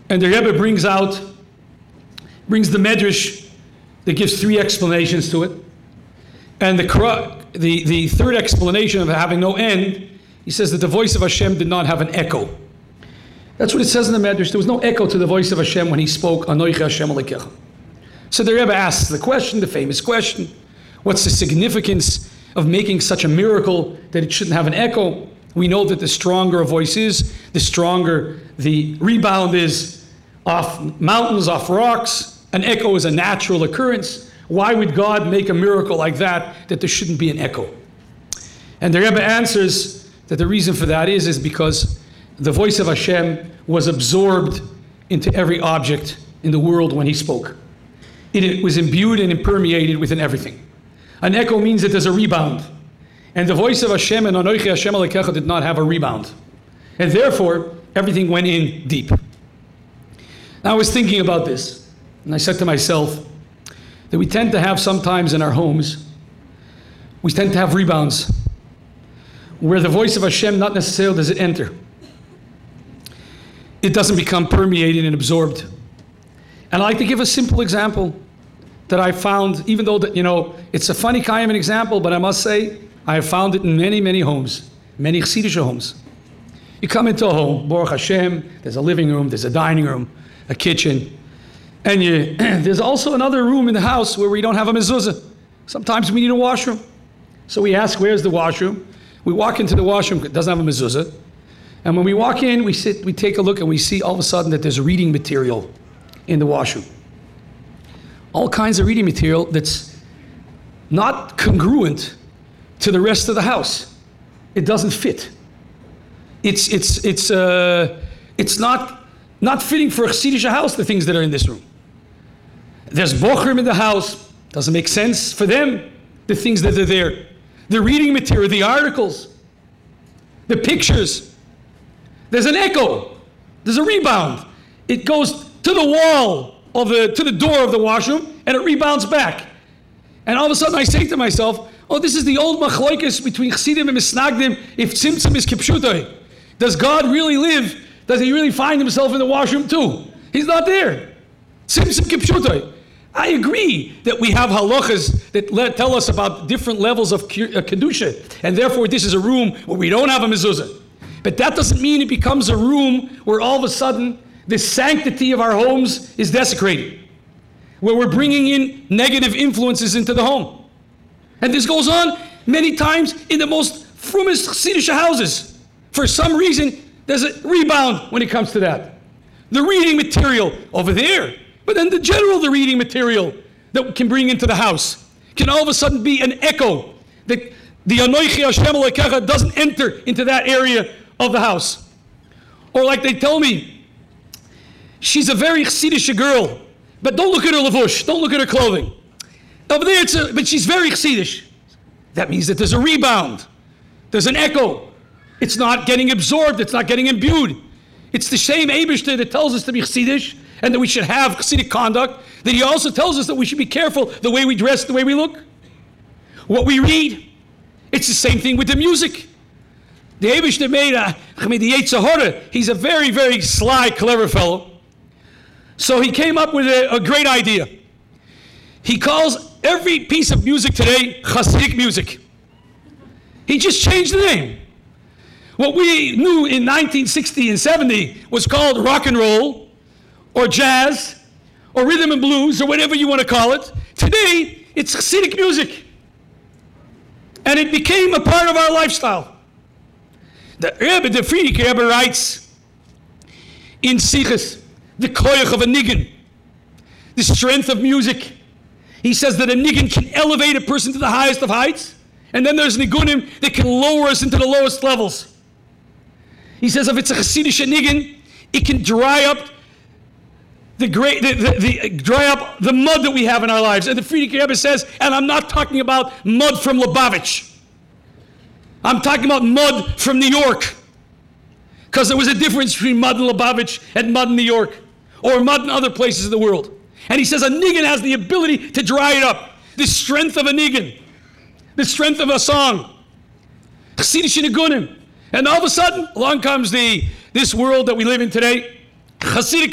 And the Rebbe brings the Medrash that gives three explanations to it. And the third explanation of having no end, he says that the voice of Hashem did not have an echo. That's what it says in the Medrash. There was no echo to the voice of Hashem when he spoke, Anochi Hashem Elokecha. So the Rebbe asks the question, the famous question, what's the significance of making such a miracle that it shouldn't have an echo? We know that the stronger a voice is, the stronger the rebound is off mountains, off rocks. An echo is a natural occurrence. Why would God make a miracle like that there shouldn't be an echo? And the Rebbe answers that the reason for that is because the voice of Hashem was absorbed into every object in the world when he spoke. It was imbued and impermeated within everything. An echo means that there's a rebound. And the voice of Hashem and Anochi Hashem Elokecha did not have a rebound. And therefore, everything went in deep. Now I was thinking about this, and I said to myself that we tend to have sometimes in our homes, we tend to have rebounds where the voice of Hashem not necessarily does it enter. It doesn't become permeated and absorbed. And I'd like to give a simple example that I found, even though it's a funny kind of an example, but I must say, I have found it in many, many homes, many Chassidish homes. You come into a home, Baruch Hashem, there's a living room, there's a dining room, a kitchen, and there's also another room in the house where we don't have a mezuzah. Sometimes we need a washroom. So we ask, where's the washroom? We walk into the washroom, it doesn't have a mezuzah. And when we walk in, we take a look, and we see all of a sudden that there's reading material in the washroom. All kinds of reading material that's not congruent to the rest of the house. It doesn't fit. It's not fitting for a Chassidish house, the things that are in this room. There's bochrim in the house. Doesn't make sense for them, the things that are there. The reading material, the articles, the pictures. There's an echo. There's a rebound. It goes to the wall to the door of the washroom, and it rebounds back. And all of a sudden I say to myself, oh, this is the old machlokes between Chassidim and Misnagdim, if Tzimtzum is kipshutoi. Does God really live? Does he really find himself in the washroom too? He's not there. Tzimtzum kipshutoi. I agree that we have halachas that tell us about different levels of kedusha, and therefore this is a room where we don't have a mezuzah. But that doesn't mean it becomes a room where all of a sudden the sanctity of our homes is desecrated, where we're bringing in negative influences into the home. And this goes on many times in the most frumest Chassidish houses. For some reason, there's a rebound when it comes to that. The reading material over there, but then the reading material that we can bring into the house can all of a sudden be an echo that the Anochi Hashem Elokecha doesn't enter into that area of the house. Or like they tell me, she's a very Chassidish girl, but don't look at her levush, don't look at her clothing. Over there, but she's very Chassidish. That means that there's a rebound. There's an echo. It's not getting absorbed. It's not getting imbued. It's the same Eibishter that tells us to be Chassidish and that we should have Chassidic conduct, that he also tells us that we should be careful the way we dress, the way we look, what we read. It's the same thing with the music. The Eibishter made the Yetzer Hara. He's a very, very sly, clever fellow. So he came up with a great idea. He calls every piece of music today Hasidic music. He just changed the name. What we knew in 1960 and 70 was called rock and roll, or jazz, or rhythm and blues, or whatever you want to call it. Today, it's Hasidic music. And it became a part of our lifestyle. The Frierdiker Rebbe writes in Sichos, the koyach of a nigun, the strength of music. He says that a nigun can elevate a person to the highest of heights, and then there's nigunim that can lower us into the lowest levels. He says if it's a Hasidic nigun, it can dry up the mud that we have in our lives. And the Frierdiker Rebbe says, and I'm not talking about mud from Lubavitch. I'm talking about mud from New York. Because there was a difference between mud in Lubavitch and mud in New York, or mud in other places in the world. And he says a nigun has the ability to dry it up. The strength of a nigun, the strength of a song. Chassidish nigunim. And all of a sudden, along comes this world that we live in today. Hasidic